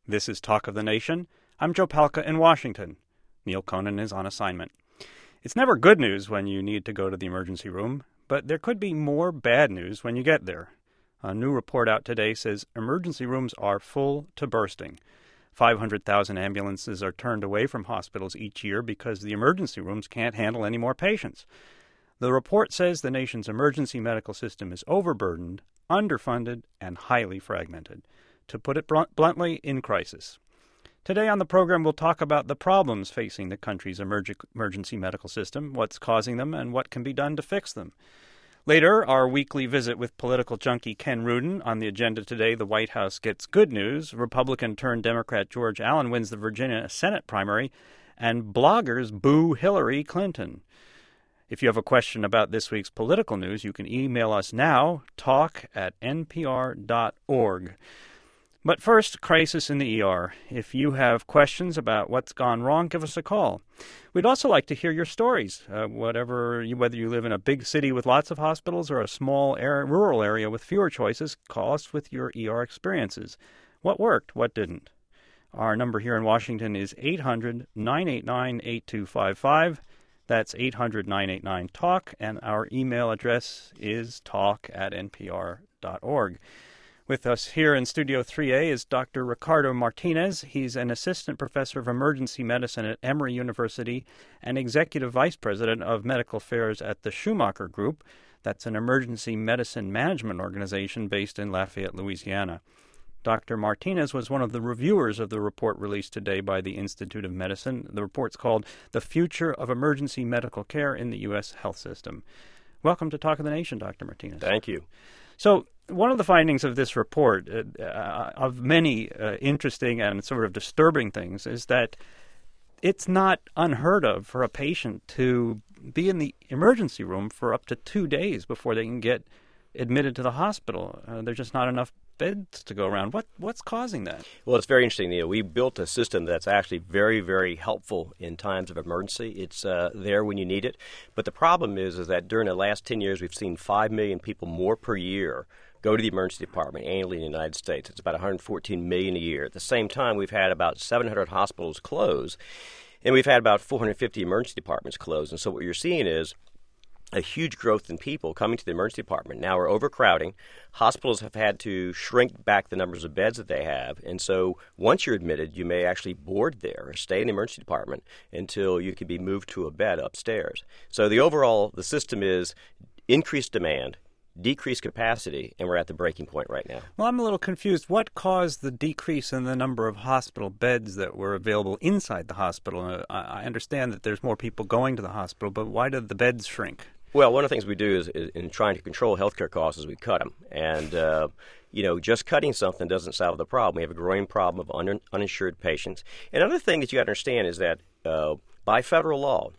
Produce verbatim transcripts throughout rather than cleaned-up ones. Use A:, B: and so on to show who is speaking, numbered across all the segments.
A: This is Talk of the Nation. I'm Joe Palca in Washington. Neil Conan is on assignment. It's never good news when you need to go to the emergency room, but there could be more bad news when you get there. A new report out today says emergency rooms are full to bursting. five hundred thousand ambulances are turned away from hospitals each year because the emergency rooms can't handle any more patients. The report says the nation's emergency medical system is overburdened, underfunded, and highly fragmented. To put it bluntly, in crisis. Today on the program, we'll talk about the problems facing the country's emerg- emergency medical system, what's causing them, and what can be done to fix them. Later, our weekly visit with political junkie Ken Rudin. On the agenda today, the White House gets good news. Republican-turned-Democrat George Allen wins the Virginia Senate primary, and bloggers boo Hillary Clinton. If you have a question about this week's political news, you can email us now, talk at n p r dot org. But first, crisis in the E R. If you have questions about what's gone wrong, give us a call. We'd also like to hear your stories, uh, whatever you, whether you live in a big city with lots of hospitals or a small area, rural area with fewer choices. Call us with your E R experiences. What worked? What didn't? Our number here in Washington is eight hundred, nine eight nine, eight two five five. That's eight hundred, nine eight nine, talk, and our email address is talk at n p r dot org. With us here in Studio three A is Doctor Ricardo Martinez. He's an assistant professor of emergency medicine at Emory University and executive vice president of medical affairs at the Schumacher Group. That's an emergency medicine management organization based in Lafayette, Louisiana. Doctor Martinez was one of the reviewers of the report released today by the Institute of Medicine. The report's called The Future of Emergency Medical Care in the U S Health System. Welcome to Talk of the Nation, Doctor Martinez.
B: Thank you.
A: So, one of the findings of this report, uh, uh, of many uh, interesting and sort of disturbing things, is that it's not unheard of for a patient to be in the emergency room for up to two days before they can get admitted to the hospital. Uh, there's just not enough beds to go around. What What's causing that?
B: Well, it's very interesting, Neil. We built a system that's actually very, very helpful in times of emergency. It's uh, there when you need it. But the problem is, is that during the last ten years, we've seen five million people more per year go to the emergency department annually in the United States. It's about one hundred fourteen million a year. At the same time, we've had about seven hundred hospitals close, and we've had about four hundred fifty emergency departments close. And so what you're seeing is a huge growth in people coming to the emergency department. Now we're overcrowding. Hospitals have had to shrink back the numbers of beds that they have. And so once you're admitted, you may actually board there or stay in the emergency department until you can be moved to a bed upstairs. So the overall, the system is increased demand, decreased capacity, and we're at the breaking point right now.
A: Well, I'm a little confused. What caused the decrease in the number of hospital beds that were available inside the hospital? Uh, I understand that there's more people going to the hospital, but why did the beds shrink?
B: Well, one of the things we do is, is in trying to control healthcare costs is we cut them. And, uh, you know, just cutting something doesn't solve the problem. We have a growing problem of un- uninsured patients. And another thing that you got to understand is that uh, by federal law,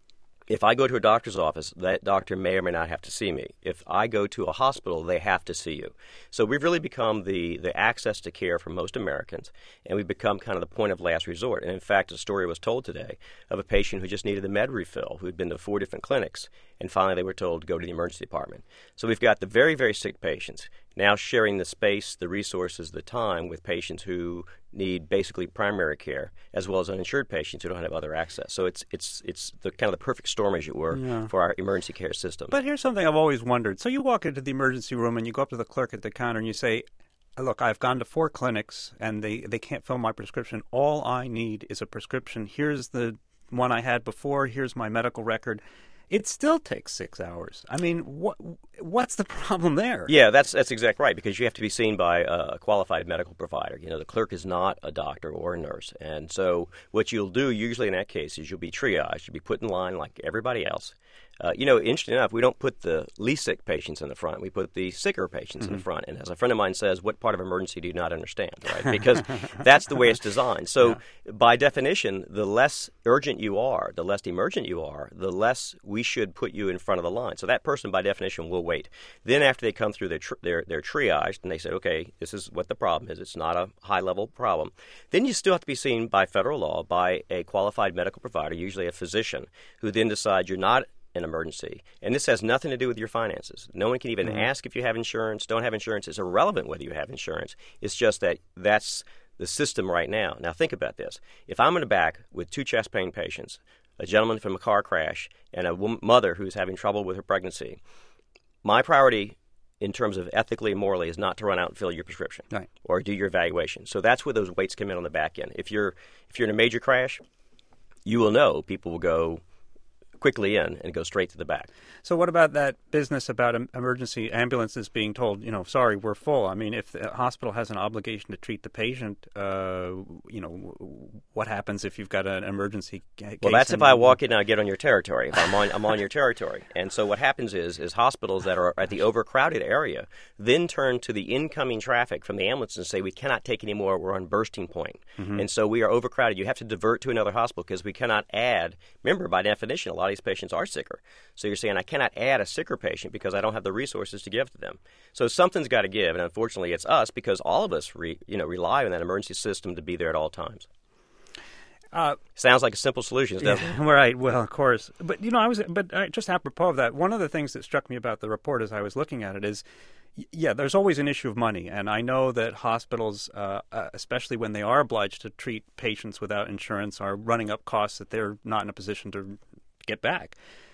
B: if I go to a doctor's office, that doctor may or may not have to see me. If I go to a hospital, they have to see you. So we've really become the, the access to care for most Americans, and we've become kind of the point of last resort. And in fact, a story was told today of a patient who just needed a med refill, who had been to four different clinics, and finally they were told to go to the emergency department. So we've got the very, very sick patients now sharing the space, the resources, the time with patients who need basically primary care, as well as uninsured patients who don't have other access. So it's it's it's the kind of the perfect storm, as it were, yeah. for our emergency care system.
A: But here's something I've always wondered. So you walk into the emergency room and you go up to the clerk at the counter and you say, look, I've gone to four clinics and they, they can't fill my prescription. All I need is a prescription. Here's the one I had before. Here's my medical record. It still takes six hours. I mean, what what's the problem there?
B: Yeah, that's that's exactly right, because you have to be seen by a qualified medical provider. You know, the clerk is not a doctor or a nurse. And so what you'll do usually in that case is you'll be triaged. You'll be put in line like everybody else. Uh, you know, interesting enough, we don't put the least sick patients in the front. We put the sicker patients mm-hmm. in the front. And as a friend of mine says, what part of emergency do you not understand, right? Because that's the way it's designed. So yeah. by definition, the less urgent you are, the less emergent you are, the less we should put you in front of the line. So that person, by definition, will wait. Then after they come through their, tri- their, their triage and they say, okay, this is what the problem is. It's not a high-level problem. Then you still have to be seen by federal law by a qualified medical provider, usually a physician, who then decides you're not an emergency. And this has nothing to do with your finances. No one can even mm-hmm. ask if you have insurance, don't have insurance. It's irrelevant whether you have insurance. It's just that that's the system right now. Now think about this. If I'm in the back with two chest pain patients, a gentleman from a car crash, and a woman, mother who's having trouble with her pregnancy, my priority in terms of ethically and morally is not to run out and fill your prescription
A: right.
B: or do your evaluation. So that's where those weights come in on the back end. If you're if you're in a major crash, you will know people will go quickly in and go straight to the back.
A: So what about that business about em- emergency ambulances being told, you know, sorry, we're full? I mean, if the hospital has an obligation to treat the patient, uh, you know, what happens if you've got an emergency ca- case?
B: Well, that's
A: and,
B: if I walk in and I get on your territory. If I'm on, I'm on your territory. And so what happens is, is hospitals that are at the overcrowded area then turn to the incoming traffic from the ambulance and say, we cannot take any more. We're on bursting point. Mm-hmm. And so we are overcrowded. You have to divert to another hospital because we cannot add. Remember, by definition, a lot of these patients are sicker. So you're saying I cannot add a sicker patient because I don't have the resources to give to them. So something's got to give, and unfortunately it's us because all of us re, you know, rely on that emergency system to be there at all times. Uh, Sounds like a simple solution, doesn't
A: yeah,
B: it?
A: Right. Well, of course. But, you know, I was, but uh, just apropos of that, one of the things that struck me about the report as I was looking at it is, yeah, there's always an issue of money. And I know that hospitals, uh, uh, especially when they are obliged to treat patients without insurance, are running up costs that they're not in a position to get back.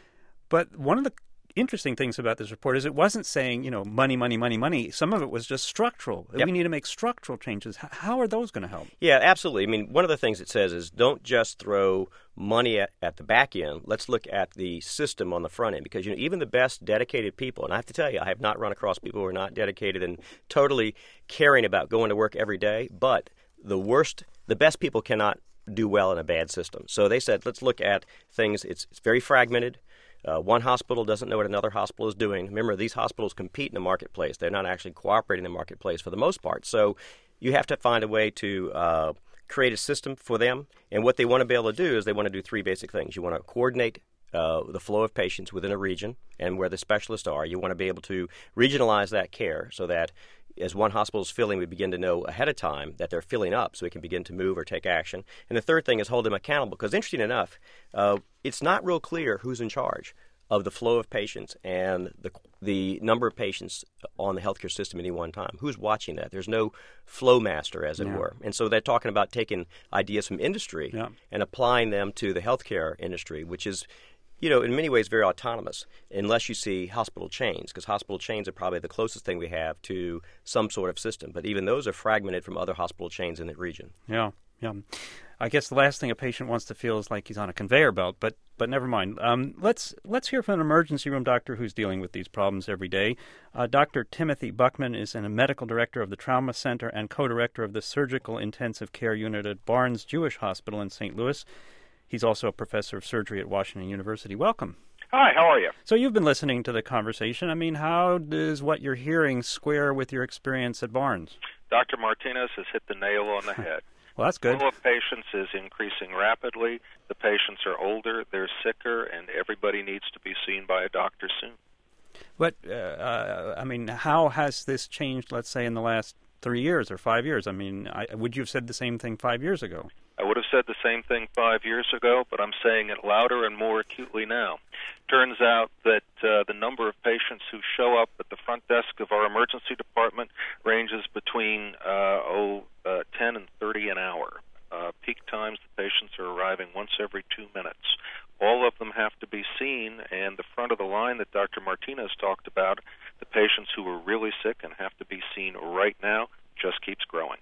A: But one of the interesting things about this report is it wasn't saying, you know, money, money, money, money. Some of it was just structural.
B: Yep.
A: We need to make structural changes. H- how are those going to help?
B: Yeah, absolutely. I mean, one of the things it says is don't just throw money at, at the back end. Let's look at the system on the front end because, you know, even the best dedicated people, and I have to tell you, I have not run across people who are not dedicated and totally caring about going to work every day, but the worst, the best people cannot do well in a bad system. So they said, let's look at things. It's, it's very fragmented. Uh, one hospital doesn't know what another hospital is doing. Remember, these hospitals compete in the marketplace. They're not actually cooperating in the marketplace for the most part. So you have to find a way to uh, create a system for them. And what they want to be able to do is they want to do three basic things. You want to coordinate uh, the flow of patients within a region and where the specialists are. You want to be able to regionalize that care so that as one hospital is filling, we begin to know ahead of time that they're filling up so we can begin to move or take action. And the third thing is hold them accountable because, interesting enough, uh, it's not real clear who's in charge of the flow of patients and the the number of patients on the healthcare system at any one time. Who's watching that? There's no flow master, as it yeah. were. And so they're talking about taking ideas from industry yeah. and applying them to the healthcare industry, which is, you know, in many ways very autonomous unless you see hospital chains, because hospital chains are probably the closest thing we have to some sort of system. But even those are fragmented from other hospital chains in the region.
A: Yeah, yeah. I guess the last thing a patient wants to feel is like he's on a conveyor belt, but but never mind. Um, let's let's hear from an emergency room doctor who's dealing with these problems every day. Uh, Doctor Timothy Buckman is a medical director of the Trauma Center and co-director of the Surgical Intensive Care Unit at Barnes Jewish Hospital in Saint Louis. He's also a professor of surgery at Washington University. Welcome.
C: Hi, how are you?
A: So you've been listening to the conversation. I mean, how does what you're hearing square with your experience at Barnes?
C: Doctor Martinez has hit the nail on the head.
A: Well, that's good.
C: The flow of patients is increasing rapidly. The patients are older, they're sicker, and everybody needs to be seen by a doctor soon.
A: But, uh, uh, I mean, how has this changed, let's say, in the last three years or five years? I mean, I, would you have said the same thing five years ago?
C: I would have said the same thing five years ago, but I'm saying it louder and more acutely now. Turns out that uh, the number of patients who show up at the front desk of our emergency department ranges between uh, oh, uh, ten and thirty an hour. Uh, peak times, the patients are arriving once every two minutes. All of them have to be seen, and the front of the line that Doctor Martinez talked about, the patients who are really sick and have to be seen right now, just keeps growing.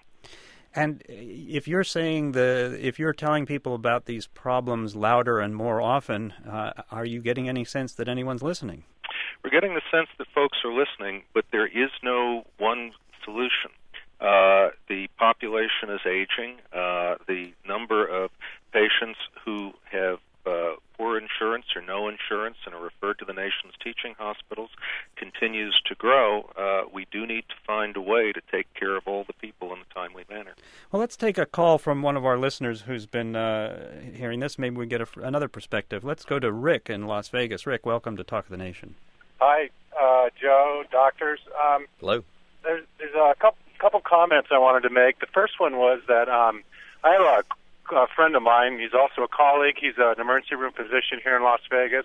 A: And if you're saying the, if you're telling people about these problems louder and more often, uh, are you getting any sense that anyone's listening?
C: We're getting the sense that folks are listening, but there is no one solution. Uh, the population is aging. Uh, the number of patients who have uh, poor insurance or no insurance and are referred to the nation's teaching hospitals continues to grow. Uh, we do need to find a way to take care of all the people in a timely manner.
A: Well, let's take a call from one of our listeners who's been uh, hearing this. Maybe we get a, another perspective. Let's go to Rick in Las Vegas. Rick, welcome to Talk of the Nation.
D: Hi, uh, Joe, doctors. Um,
B: Hello.
D: There's, there's a couple, couple comments I wanted to make. The first one was that um, I have a a friend of mine. He's also a colleague. He's an emergency room physician here in Las Vegas.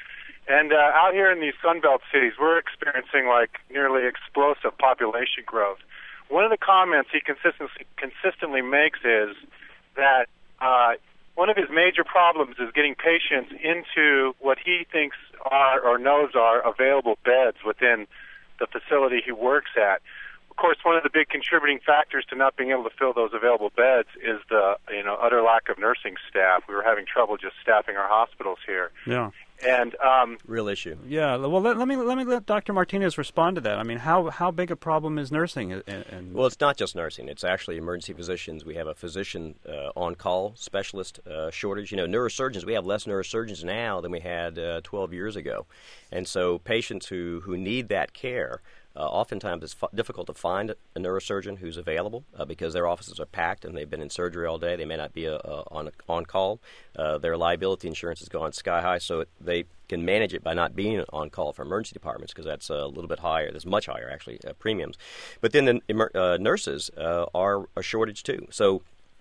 D: And uh, out here in these Sunbelt cities, we're experiencing like nearly explosive population growth. one of the comments he consistently consistently makes is that uh, one of his major problems is getting patients into what he thinks are or knows are available beds within the facility he works at. Of course, one of the big contributing factors to not being able to fill those available beds is the you know utter lack of nursing staff. We were having trouble just staffing our hospitals here.
A: Yeah.
D: And um,
B: real issue.
A: Yeah. Well, let, let me let me let Doctor Martinez respond to that. I mean, how how big a problem is nursing? And, and
B: well, it's not just nursing. It's actually emergency physicians. We have a physician uh, on-call specialist uh, shortage. You know, neurosurgeons. We have less neurosurgeons now than we had uh, twelve years ago, and so patients who who need that care. Uh, oftentimes it's f- difficult to find a neurosurgeon who's available uh, because their offices are packed and they've been in surgery all day. They may not be uh, uh, on on call. Uh, their liability insurance has gone sky high, so it, they can manage it by not being on call for emergency departments because that's a little bit higher. There's much higher, actually, uh, premiums. But then the emer- uh, nurses uh, are a shortage, too. So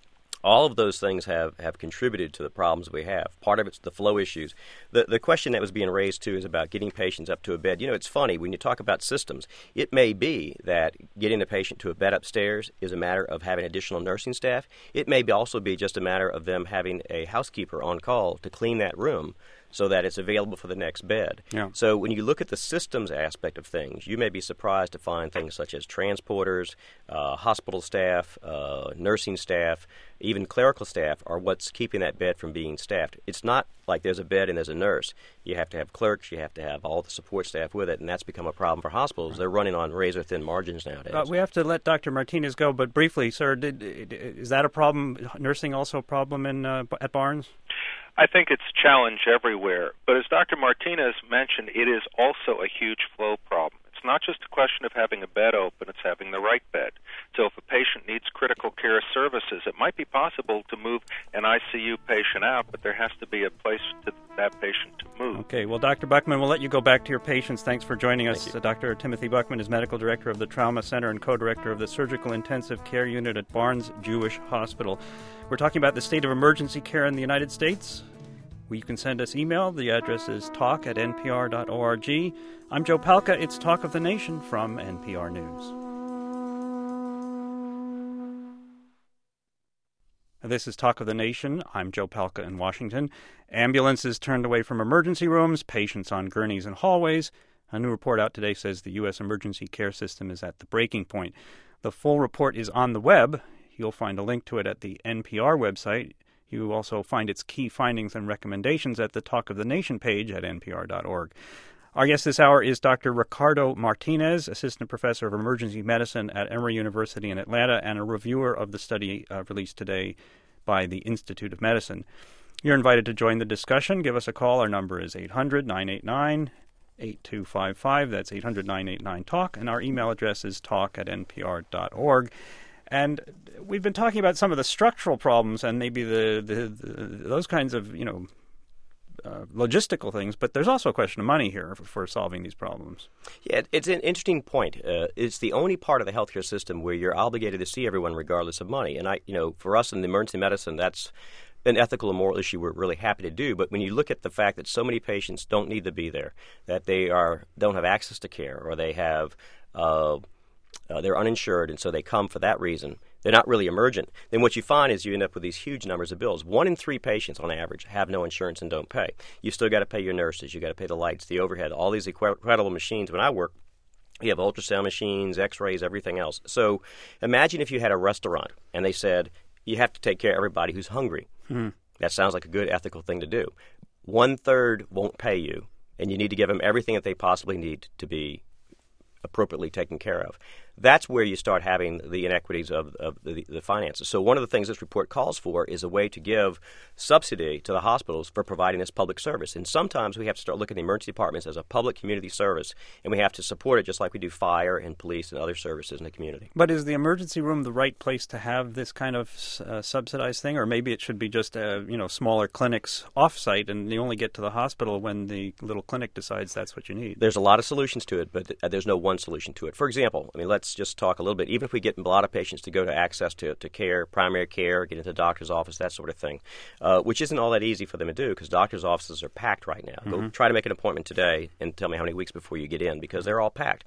B: all of those things have, have contributed to the problems we have. Part of it's the flow issues. The the question that was being raised, too, is about getting patients up to a bed. You know, it's funny, when you talk about systems, it may be that getting a patient to a bed upstairs is a matter of having additional nursing staff. It may be also be just a matter of them having a housekeeper on call to clean that room so that it's available for the next bed.
A: Yeah.
B: So when you look at the systems aspect of things, you may be surprised to find things such as transporters, uh, hospital staff, uh, nursing staff, even clerical staff are what's keeping that bed from being staffed. It's not like there's a bed and there's a nurse. You have to have clerks, you have to have all the support staff with it, and that's become a problem for hospitals. They're running on razor-thin margins nowadays.
A: Uh, we have to let Doctor Martinez go, but briefly, sir, did, is that a problem, nursing also a problem in uh, at Barnes?
C: I think it's a challenge everywhere. But as Doctor Martinez mentioned, it is also a huge flow problem. It's not just a question of having a bed open, it's having the right bed. So if a patient needs critical care services, it might be possible to move an I C U patient out, but there has to be a place for that patient to move.
A: Okay, well, Doctor Buckman, we'll let you go back to your patients. Thanks for joining us.
B: Thank
A: Uh, Doctor Timothy Buckman is Medical Director of the Trauma Center and Co-Director of the Surgical Intensive Care Unit at Barnes Jewish Hospital. We're talking about the state of emergency care in the United States. Well, you can send us email. The address is talk at n p r dot org. I'm Joe Palca. It's Talk of the Nation from N P R News. This is Talk of the Nation. I'm Joe Palca in Washington. Ambulances turned away from emergency rooms, patients on gurneys and hallways. A new report out today says the U S emergency care system is at the breaking point. The full report is on the web. You'll find a link to it at the N P R website. You will also find its key findings and recommendations at the Talk of the Nation page at n p r dot org. Our guest this hour is Doctor Ricardo Martinez, Assistant Professor of Emergency Medicine at Emory University in Atlanta and a reviewer of the study uh, released today by the Institute of Medicine. You're invited to join the discussion. Give us a call. Our number is eight hundred, nine eight nine, eight two five five. That's eight hundred, nine eight nine, talk. And our email address is talk at n p r dot org. And we've been talking about some of the structural problems and maybe the, the, the those kinds of, you know, uh, logistical things, but there's also a question of money here for, for solving these problems.
B: Yeah, it's an interesting point. Uh, it's the only part of the healthcare system where you're obligated to see everyone regardless of money. And, I, you know, for us in the emergency medicine, that's an ethical and moral issue we're really happy to do. But when you look at the fact that so many patients don't need to be there, that they are don't have access to care, or they have uh, Uh, they're uninsured, and so they come for that reason. They're not really emergent. Then what you find is you end up with these huge numbers of bills. One in three patients, on average, have no insurance and don't pay. You still got to pay your nurses. You got to pay the lights, the overhead, all these incredible machines. When I work, you have ultrasound machines, X-rays, everything else. So imagine if you had a restaurant, and they said you have to take care of everybody who's hungry. Hmm. That sounds like a good ethical thing to do. One third won't pay you, and you need to give them everything that they possibly need to be appropriately taken care of. That's where you start having the inequities of, of the, the finances. So one of the things this report calls for is a way to give subsidy to the hospitals for providing this public service. And sometimes we have to start looking at the emergency departments as a public community service, and we have to support it just like we do fire and police and other services in the community.
A: But is the emergency room the right place to have this kind of uh, subsidized thing? Or maybe it should be just, uh, you know, smaller clinics off-site, and you only get to the hospital when the little clinic decides that's what you need?
B: There's a lot of solutions to it, but th- there's no one solution to it. For example, I mean, let's just talk a little bit. Even if we get a lot of patients to go to access to, to care, primary care, get into the doctor's office, that sort of thing, uh, which isn't all that easy for them to do because doctor's offices are packed right now. Mm-hmm. Go try to make an appointment today and tell me how many weeks before you get in because they're all packed.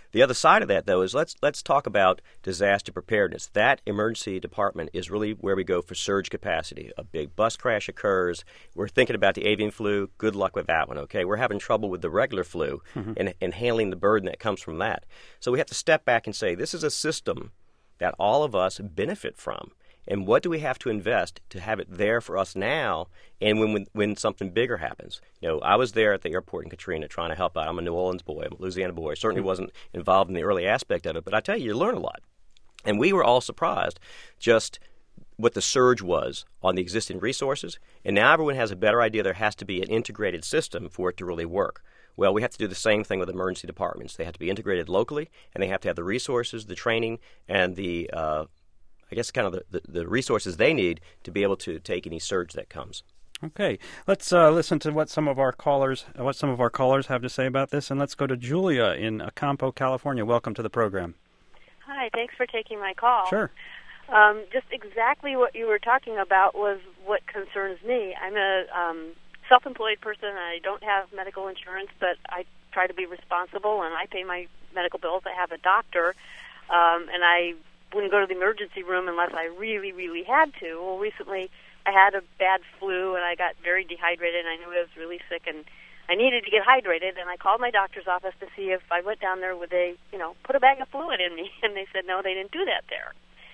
B: The other side of that, though, is let's let's talk about disaster preparedness. That emergency department is really where we go for surge capacity. A big bus crash occurs. We're thinking about the avian flu. Good luck with that one, okay? We're having trouble with the regular flu mm-hmm. and, and handling the burden that comes from that. So we have to step back and say, this is a system that all of us benefit from. And what do we have to invest to have it there for us now and when, when when something bigger happens? You know, I was there at the airport in Katrina trying to help out. I'm a New Orleans boy. I'm a Louisiana boy. I certainly wasn't involved in the early aspect of it, but I tell you, you learn a lot. And we were all surprised just what the surge was on the existing resources. And now everyone has a better idea there has to be an integrated system for it to really work. Well, we have to do the same thing with emergency departments. They have to be integrated locally, and they have to have the resources, the training, and the uh, I guess kind of the, the, the resources they need to be able to take any surge that comes.
A: Okay, let's uh, listen to what some of our callers what some of our callers have to say about this, and let's go to Julia in Acampo, California. Welcome to the program.
E: Hi, thanks for taking my call.
A: Sure.
E: Um, just exactly what you were talking about was what concerns me. I'm a um, self-employed person. I don't have medical insurance, but I try to be responsible, and I pay my medical bills. I have a doctor, um, and I wouldn't go to the emergency room unless I really, really had to. Well, recently I had a bad flu, and I got very dehydrated, and I knew I was really sick, and I needed to get hydrated, and I called my doctor's office to see if I went down there, would they, you know, put a bag of fluid in me, and they said, no, they didn't do that there.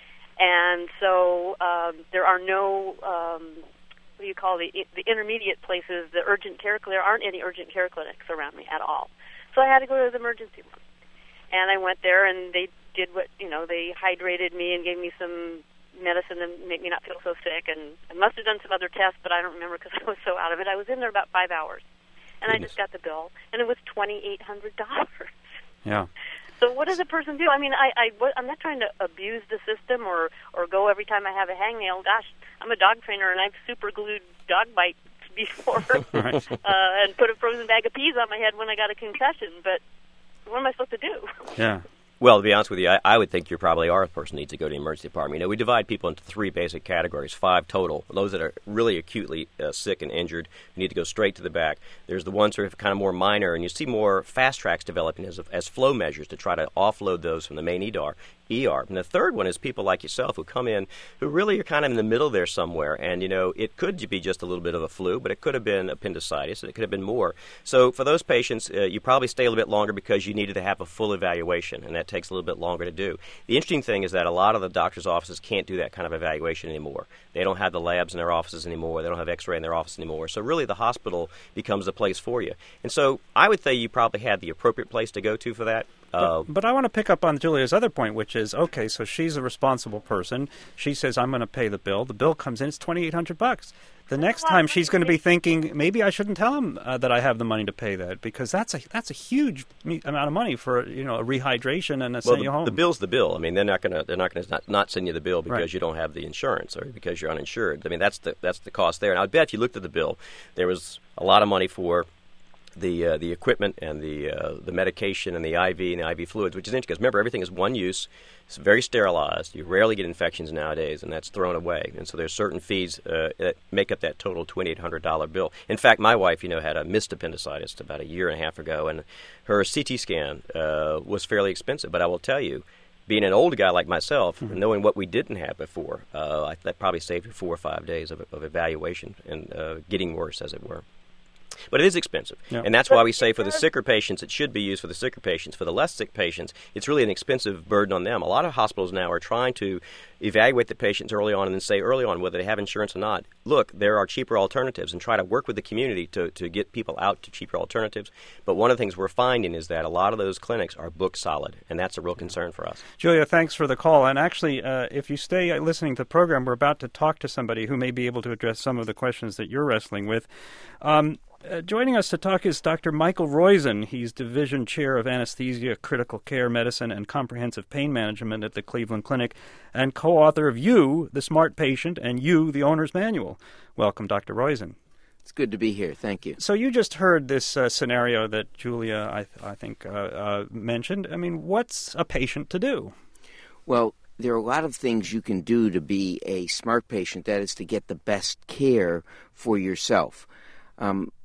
E: And so um, there are no, um, what do you call the, the intermediate places, the urgent care, there aren't any urgent care clinics around me at all. So I had to go to the emergency room. And I went there, and they did what, you know, they hydrated me and gave me some medicine to make me not feel so sick. And I must have done some other tests, but I don't remember because I was so out of it. I was in there about five hours. And Goodness. I just got the bill, and it was twenty-eight hundred dollars.
A: Yeah.
E: So what does a person do? I mean, I, I, what, I'm not trying to abuse the system or, or go every time I have a hangnail. Gosh, I'm a dog trainer, and I've super glued dog bites before
A: right.
E: uh, and put a frozen bag of peas on my head when I got a concussion. But what am I supposed to do?
A: Yeah.
B: Well, to be honest with you, I, I would think you probably are a person who needs to go to the emergency department. You know, we divide people into three basic categories, five total. Those that are really acutely uh, sick and injured, you need to go straight to the back. There's the ones who are kind of more minor, and you see more fast tracks developing as, as flow measures to try to offload those from the main E D R. E R. And the third one is people like yourself who come in who really are kind of in the middle there somewhere. And, you know, it could be just a little bit of a flu, but it could have been appendicitis, and it could have been more. So for those patients, uh, you probably stay a little bit longer because you needed to have a full evaluation, and that takes a little bit longer to do. The interesting thing is that a lot of the doctor's offices can't do that kind of evaluation anymore. They don't have the labs in their offices anymore. They don't have x-ray in their office anymore. So really the hospital becomes the place for you. And so I would say you probably had the appropriate place to go to for that.
A: But, but I want to pick up on Julia's other point, which is, okay, so she's a responsible person. She says, I'm going to pay the bill. The bill comes in, it's twenty-eight hundred bucks. The next time she's going to be thinking, maybe I shouldn't tell him uh, that I have the money to pay that, because that's a that's a huge amount of money for, you know, a rehydration and a
B: well,
A: send you home.
B: The bill's the bill. I mean, they're not going to they're not going to not, not send you the bill because
A: right.
B: you don't have the insurance or because you're uninsured. I mean, that's the that's the cost there. And I bet if you looked at the bill, there was a lot of money for the uh, the equipment and the uh, the medication and the I V and the I V fluids, which is interesting because remember, everything is one use. It's very sterilized. You rarely get infections nowadays, and that's thrown away. And so there's certain fees uh, that make up that total twenty-eight hundred dollars bill. In fact, my wife, you know, had a missed appendicitis about a year and a half ago, and her C T scan uh, was fairly expensive. But I will tell you, being an older guy like myself, mm-hmm. knowing what we didn't have before, uh, I, that probably saved her four or five days of, of evaluation and uh, getting worse, as it were. But it is expensive, yeah. and that's why we say for the sicker patients, it should be used for the sicker patients. For the less sick patients, it's really an expensive burden on them. A lot of hospitals now are trying to evaluate the patients early on and then say early on whether they have insurance or not. Look, there are cheaper alternatives, and try to work with the community to, to get people out to cheaper alternatives. But one of the things we're finding is that a lot of those clinics are booked solid, and that's a real concern for us.
A: Julia, thanks for the call. And actually, uh, if you stay listening to the program, we're about to talk to somebody who may be able to address some of the questions that you're wrestling with. Um, Uh, joining us to talk is Doctor Michael Roizen. He's Division Chair of Anesthesia, Critical Care Medicine, and Comprehensive Pain Management at the Cleveland Clinic, and co-author of You, the Smart Patient, and You, the Owner's Manual. Welcome, Doctor Roizen.
F: It's good to be here. Thank you.
A: So you just heard this uh, scenario that Julia, I, th- I think, uh, uh, mentioned. I mean, what's a patient to do?
F: Well, there are a lot of things you can do to be a smart patient. That is to get the best care for yourself. Um,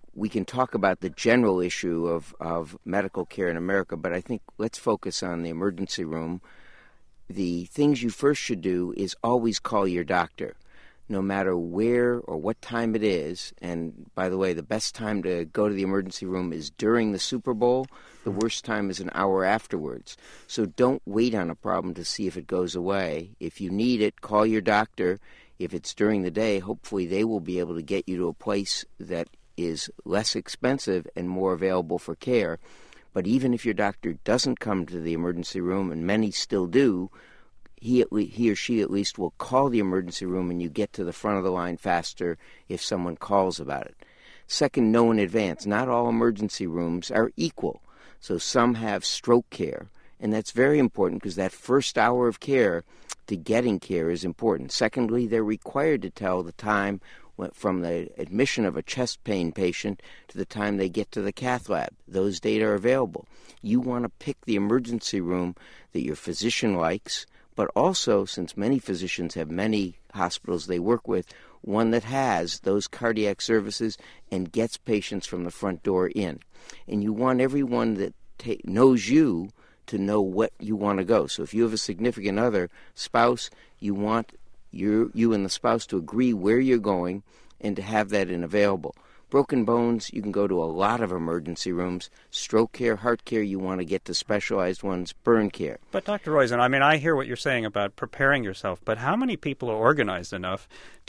F: we can talk about the general issue of, of medical care in America, but I think let's focus on the emergency room. The things you first should do is always call your doctor, no matter where or what time it is. And by the way, the best time to go to the emergency room is during the Super Bowl. The worst time is an hour afterwards. So don't wait on a problem to see if it goes away. If you need it, call your doctor. If it's during the day, hopefully they will be able to get you to a place that is less expensive and more available for care. But even if your doctor doesn't come to the emergency room, and many still do, he, at le- he or she at least will call the emergency room and you get to the front of the line faster if someone calls about it. Second, know in advance. Not all emergency rooms are equal. So some have stroke care, and that's very important because that first hour of care to getting care is important. Secondly, they're required to tell the time from the admission of a chest pain patient to the time they get to the cath lab. Those data are available. You want to pick the emergency room that your physician likes, but also, since many physicians have many hospitals they work with, one that has those cardiac services and gets patients from the front door in. And you want everyone that ta- knows you to know what you want to go. So if you have a significant other, spouse, you want your, you and the spouse to agree where you're going and to have that in available. Broken bones, you can go to a lot of emergency rooms. Stroke care, heart care, you want to get to specialized ones. Burn care.
A: But Doctor Roizen, I mean, I hear what you're saying about preparing yourself, but how many people are organized enough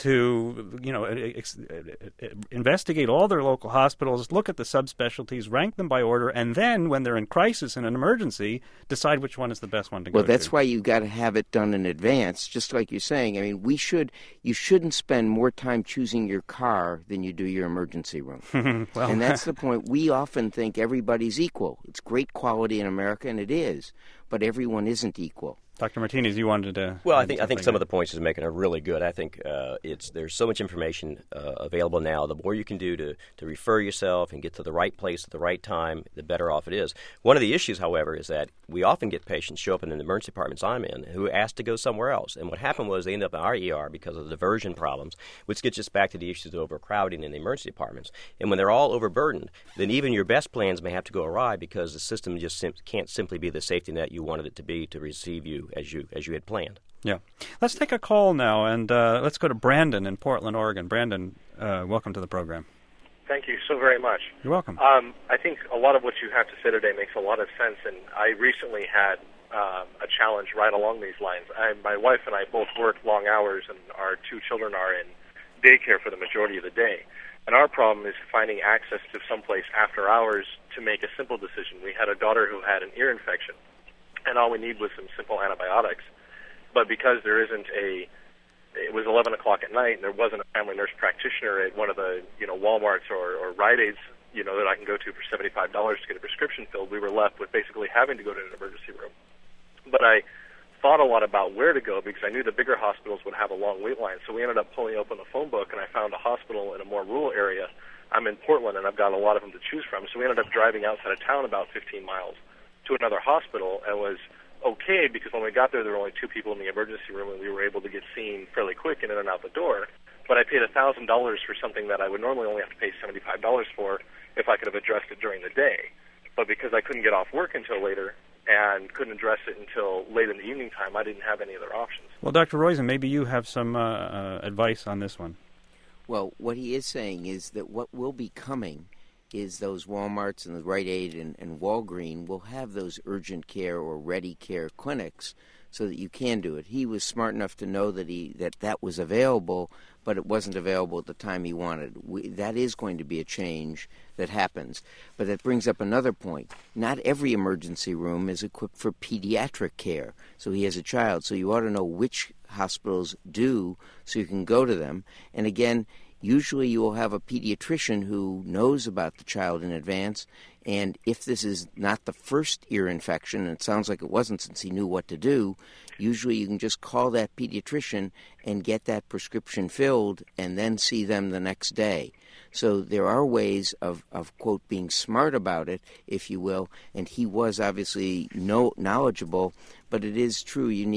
A: to, you know, ex- investigate all their local hospitals, look at the subspecialties, rank them by order, and then, when they're in crisis and an emergency, decide which one is the best one to
F: well,
A: go to?
F: Well, that's why you've got to have it done in advance, just like you're saying. I mean, we should, you shouldn't spend more time choosing your car than you do your emergency room.
A: well,
F: and that's the point. We often think everybody's equal. It's great quality in America, and it is, but everyone isn't equal.
A: Doctor Martinez, you wanted to...
B: Well, I think I think some of the points he's making are really good. I think uh, it's there's so much information uh, available now. The more you can do to, to refer yourself and get to the right place at the right time, the better off it is. One of the issues, however, is that we often get patients show up in the emergency departments I'm in who ask to go somewhere else. And what happened was they end up in our E R because of the diversion problems, which gets us back to the issues of overcrowding in the emergency departments. And when they're all overburdened, then even your best plans may have to go awry because the system just sim- can't simply be the safety net you wanted it to be to receive you as you as you had planned.
A: Yeah. Let's take a call now, and uh, let's go to Brandon in Portland, Oregon. Brandon, uh, welcome to the program.
G: Thank you so very much.
A: You're welcome.
G: Um, I think a lot of what you have to say today makes a lot of sense, and I recently had uh, a challenge right along these lines. I, my wife and I both work long hours, and our two children are in daycare for the majority of the day. And our problem is finding access to someplace after hours to make a simple decision. We had a daughter who had an ear infection, and all we need was some simple antibiotics. But because there isn't a, it was eleven o'clock at night, and there wasn't a family nurse practitioner at one of the, you know, Walmarts or, or Rite Aids, you know, that I can go to for seventy-five dollars to get a prescription filled, we were left with basically having to go to an emergency room. But I thought a lot about where to go because I knew the bigger hospitals would have a long wait line. So we ended up pulling open the phone book, and I found a hospital in a more rural area. I'm in Portland, and I've got a lot of them to choose from. So we ended up driving outside of town about fifteen miles to another hospital, and was okay because when we got there, there were only two people in the emergency room, and we were able to get seen fairly quick and in and out the door. But I paid one thousand dollars for something that I would normally only have to pay seventy-five dollars for if I could have addressed it during the day. But because I couldn't get off work until later and couldn't address it until late in the evening time, I didn't have any other options.
A: Well, Doctor Roizen, maybe you have some uh, uh, advice on this one.
F: Well, what he is saying is that what will be coming is those Walmarts and the Rite Aid and, and Walgreens will have those urgent care or ready care clinics so that you can do it. He was smart enough to know that he that, that was available, but it wasn't available at the time he wanted. We, that is going to be a change that happens. But that brings up another point. Not every emergency room is equipped for pediatric care. So he has a child. So you ought to know which hospitals do so you can go to them. And again, usually you will have a pediatrician who knows about the child in advance, and if this is not the first ear infection, and it sounds like it wasn't since he knew what to do, usually you can just call that pediatrician and get that prescription filled and then see them the next day. So there are ways of, of quote, being smart about it, if you will, and he was obviously no, knowledgeable, but it is true you need a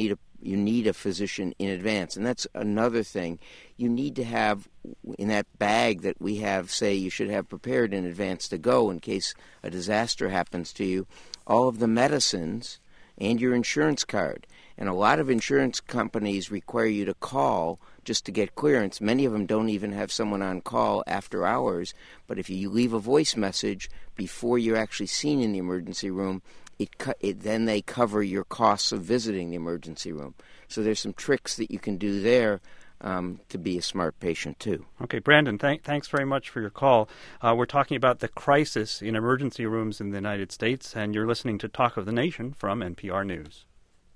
F: you need a physician in advance. And that's another thing. You need to have in that bag that we have, say you should have prepared in advance to go in case a disaster happens to you, all of the medicines and your insurance card. And a lot of insurance companies require you to call just to get clearance. Many of them don't even have someone on call after hours. But if you leave a voice message before you're actually seen in the emergency room, it, co- it then they cover your costs of visiting the emergency room. So there's some tricks that you can do there um, to be a smart patient, too.
A: Okay, Brandon, th- thanks very much for your call. Uh, we're talking about the crisis in emergency rooms in the United States, and you're listening to Talk of the Nation from N P R News.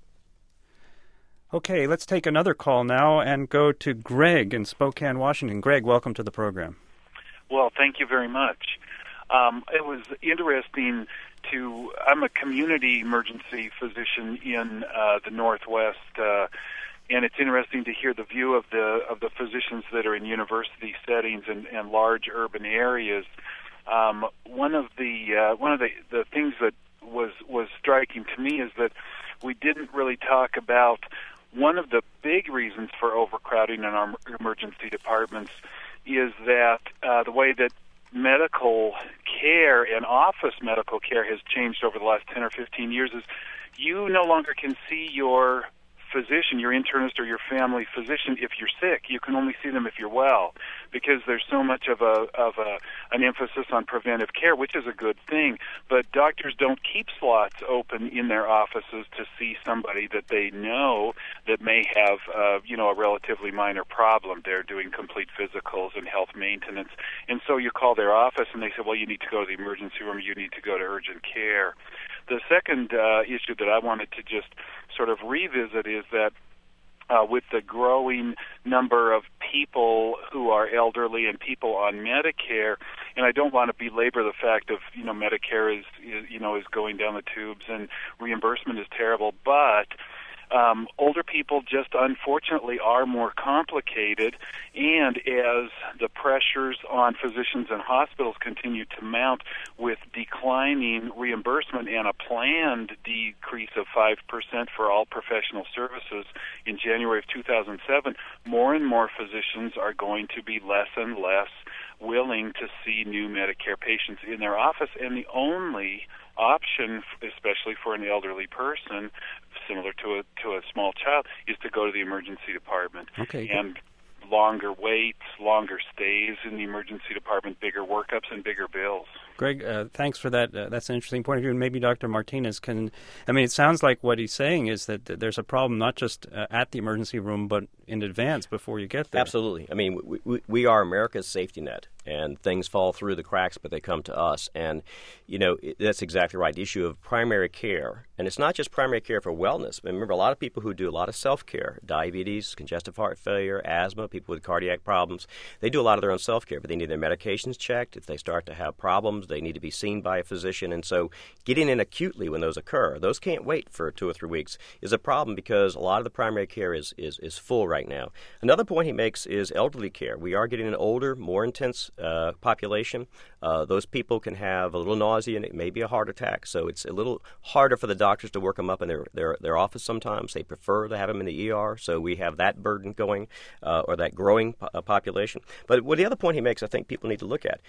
A: Okay, let's take another call now and go to Greg in Spokane, Washington. Greg, welcome to the program.
H: Well, thank you very much. Um, it was interesting to, I'm a community emergency physician in uh, the Northwest, uh, and it's interesting to hear the view of the of the physicians that are in university settings and, and large urban areas. Um, one of the uh, one of the, the things that was was striking to me is that we didn't really talk about one of the big reasons for overcrowding in our emergency departments is that uh, the way that medical care and office medical care has changed over the last ten or fifteen years is you no longer can see your physician, your internist or your family physician if you're sick. You can only see them if you're well, because there's so much of a of a an emphasis on preventive care, which is a good thing. But doctors don't keep slots open in their offices to see somebody that they know that may have uh, you know a relatively minor problem. They're doing complete physicals and health maintenance, and so you call their office and they say, well, you need to go to the emergency room, you need to go to urgent care. The second uh, issue that I wanted to just sort of revisit is that uh, with the growing number of people who are elderly and people on Medicare, and I don't want to belabor the fact of, you know, Medicare is, is you know, is going down the tubes and reimbursement is terrible, but Um, older people just unfortunately are more complicated, and as the pressures on physicians and hospitals continue to mount with declining reimbursement and a planned decrease of five percent for all professional services in January of two thousand seven, more and more physicians are going to be less and less willing to see new Medicare patients in their office, and the only option, especially for an elderly person, similar to a to a small child, is to go to the emergency department.
A: Okay.
H: And longer waits, longer stays in the emergency department, bigger workups, and bigger bills.
A: Greg, uh, thanks for that. Uh, that's an interesting point of view. And maybe Doctor Martinez can, I mean, it sounds like what he's saying is that, that there's a problem not just uh, at the emergency room, but in advance before you get there.
B: Absolutely. I mean, we, we, we are America's safety net, and things fall through the cracks, but they come to us. And, you know, it, that's exactly right. The issue of primary care, and it's not just primary care for wellness. Remember, a lot of people who do a lot of self-care, diabetes, congestive heart failure, asthma, people with cardiac problems, they do a lot of their own self-care, but they need their medications checked. If they start to have problems, they need to be seen by a physician. And so getting in acutely when those occur, those can't wait for two or three weeks, is a problem because a lot of the primary care is, is, is full right now. Another point he makes is elderly care. We are getting an older, more intense uh, population. Uh, those people can have a little nausea and it may be a heart attack. So it's a little harder for the doctors to work them up in their, their, their office sometimes. They prefer to have them in the E R. So we have that burden going uh, or that growing po- population. But what the other point he makes, I think people need to look at,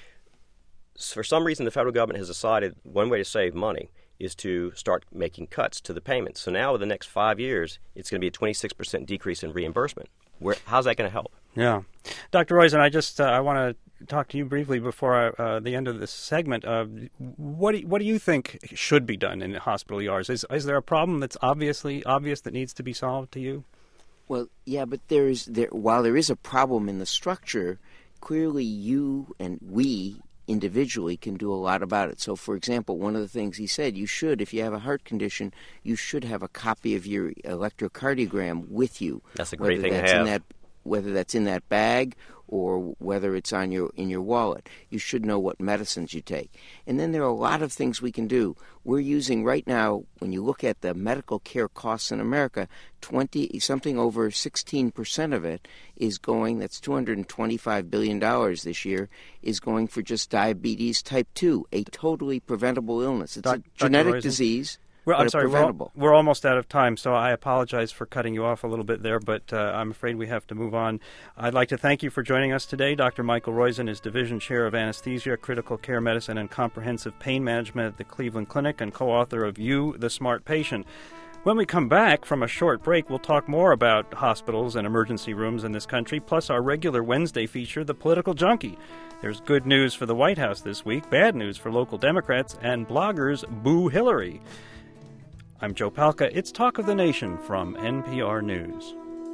B: for some reason, the federal government has decided one way to save money is to start making cuts to the payments. So now, over the next five years, it's going to be a twenty-six percent decrease in reimbursement. Where, how's that going to help?
A: Yeah. Doctor Roizen, I just uh, I want to talk to you briefly before I, uh, the end of this segment. Uh, what, do you, what do you think should be done in hospital E Rs? Is, is there a problem that's obviously obvious that needs to be solved to you?
F: Well, yeah, but there is there while there is a problem in the structure, clearly you and we individually can do a lot about it. So, for example, one of the things he said, you should, if you have a heart condition, you should have a copy of your electrocardiogram with you.
B: That's a great thing
F: to
B: to have.
F: In that, whether that's in that bag or whether it's on your in your wallet. You should know what medicines you take. And then there are a lot of things we can do. We're using right now, when you look at the medical care costs in America, twenty something over sixteen percent of it is going, that's two hundred twenty-five billion dollars this year, is going for just diabetes type two, a totally preventable illness. It's
A: Doc,
F: a genetic
A: Roizen?
F: disease.
A: Well, I'm
F: but
A: sorry,
F: are
A: we're, al-
F: preventable.
A: we're almost out of time, so I apologize for cutting you off a little bit there, but uh, I'm afraid we have to move on. I'd like to thank you for joining us today. Doctor Michael Roizen is Division Chair of Anesthesia, Critical Care Medicine, and Comprehensive Pain Management at the Cleveland Clinic and co-author of You, the Smart Patient. When we come back from a short break, we'll talk more about hospitals and emergency rooms in this country, plus our regular Wednesday feature, The Political Junkie. There's good news for the White House this week, bad news for local Democrats, and bloggers boo Hillary. I'm Joe Palca. It's Talk of the Nation from N P R News.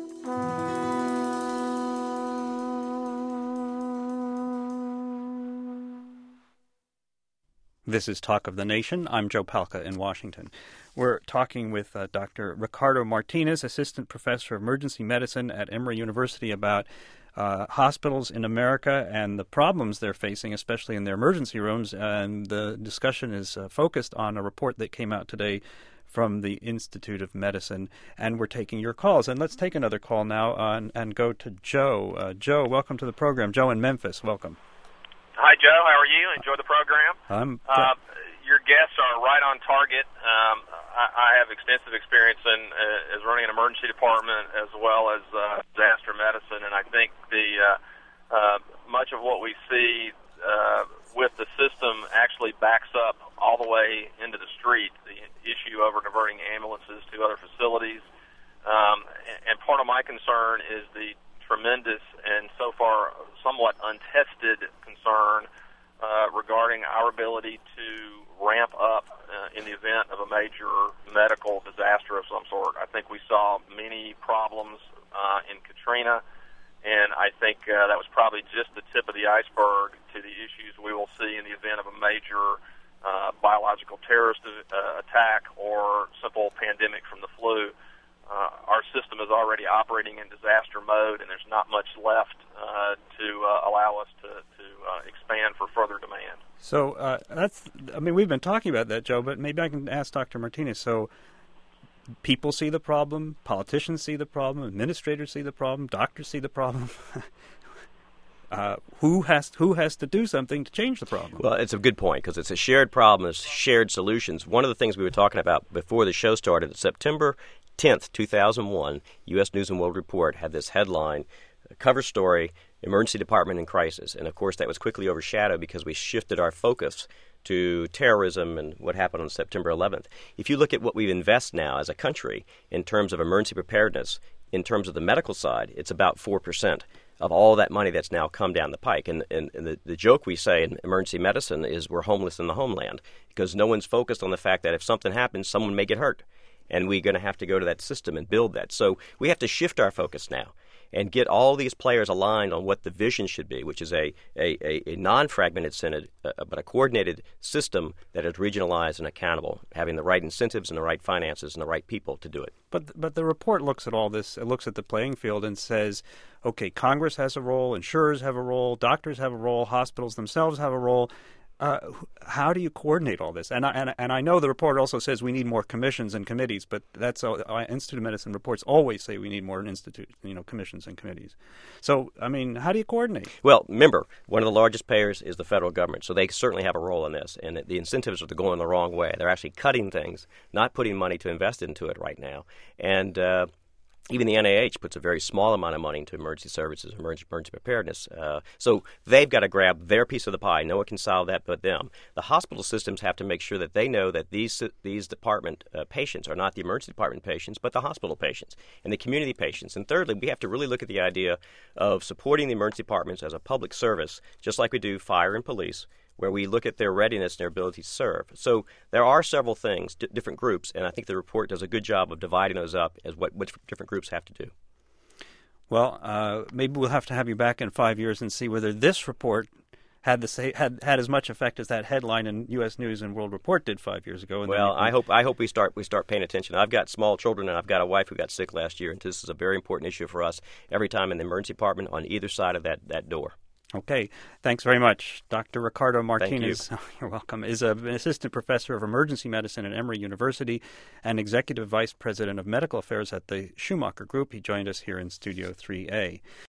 A: This is Talk of the Nation. I'm Joe Palca in Washington. We're talking with uh, Doctor Ricardo Martinez, Assistant Professor of Emergency Medicine at Emory University, about uh, hospitals in America and the problems they're facing, especially in their emergency rooms. And the discussion is uh, focused on a report that came out today from the Institute of Medicine, and we're taking your calls. And let's take another call now uh, and, and go to Joe. Uh, Joe, welcome to the program. Joe in Memphis, welcome.
I: Hi, Joe. How are you? Enjoy the program.
A: I'm
I: uh, your guests are right on target. Um, I, I have extensive experience in uh, as running an emergency department as well as uh, disaster medicine, and I think the uh, uh, much of what we see uh, with the system actually backs up all the way into the street. The issue over diverting ambulances to other facilities, um, and, and part of my concern is the tremendous and so far somewhat untested concern uh, regarding our ability to ramp up uh, in the event of a major medical disaster of some sort. I think we saw many problems uh, in Katrina, and I think uh, that was probably just the tip of the iceberg to the issues we will see in the event of a major uh, biological terrorist uh, attack or simple pandemic from the flu. Uh, our system is already operating in disaster mode, and there's not much left uh, to uh, allow us to, to uh, expand for further demand.
A: So uh, that's, I mean, we've been talking about that, Joe, but maybe I can ask Doctor Martinez. So people see the problem, politicians see the problem, administrators see the problem, doctors see the problem. Uh, who has who has to do something to change the problem?
B: Well, it's a good point because it's a shared problem, it's shared solutions. One of the things we were talking about before the show started, September tenth, two thousand one, U S News and World Report had this headline, cover story, Emergency Department in Crisis. And, of course, that was quickly overshadowed because we shifted our focus to terrorism and what happened on September eleventh. If you look at what we invest now as a country in terms of emergency preparedness, in terms of the medical side, it's about four percent of all that money that's now come down the pike. And, and, and the, the joke we say in emergency medicine is we're homeless in the homeland because no one's focused on the fact that if something happens, someone may get hurt. And we're going to have to go to that system and build that. So we have to shift our focus now and get all these players aligned on what the vision should be, which is a, a, a, a non-fragmented Senate, uh, but a coordinated system that is regionalized and accountable, having the right incentives and the right finances and the right people to do it.
A: But but the report looks at all this, it looks at the playing field and says, okay, Congress has a role, insurers have a role, doctors have a role, hospitals themselves have a role. Uh, how do you coordinate all this? And I, and, and I know the report also says we need more commissions and committees, but that's uh, Institute of Medicine reports always say we need more institute, you know, commissions and committees. So, I mean, how do you coordinate?
B: Well, remember, one of the largest payers is the federal government, so they certainly have a role in this. And the incentives are going the wrong way. They're actually cutting things, not putting money to invest into it right now. And uh, even the N I H puts a very small amount of money into emergency services, emergency, emergency preparedness. Uh, so they've got to grab their piece of the pie. No one can solve that but them. The hospital systems have to make sure that they know that these these department uh, patients are not the emergency department patients, but the hospital patients and the community patients. And thirdly, we have to really look at the idea of supporting the emergency departments as a public service, just like we do fire and police, where we look at their readiness and their ability to serve. So there are several things, d- different groups, and I think the report does a good job of dividing those up as what, what different groups have to do.
A: Well, uh, maybe we'll have to have you back in five years and see whether this report had the say, had had as much effect as that headline in U S News and World Report did five years ago. And
B: well,
A: can...
B: I hope I hope we start we start paying attention. I've got small children, and I've got a wife who got sick last year, and this is a very important issue for us every time in the emergency department on either side of that, that door.
A: Okay. Thanks very much. Doctor Ricardo Martinez,
B: Thank you.
A: You're welcome, is a, an assistant professor of emergency medicine at Emory University and executive vice president of medical affairs at the Schumacher Group. He joined us here in Studio three A.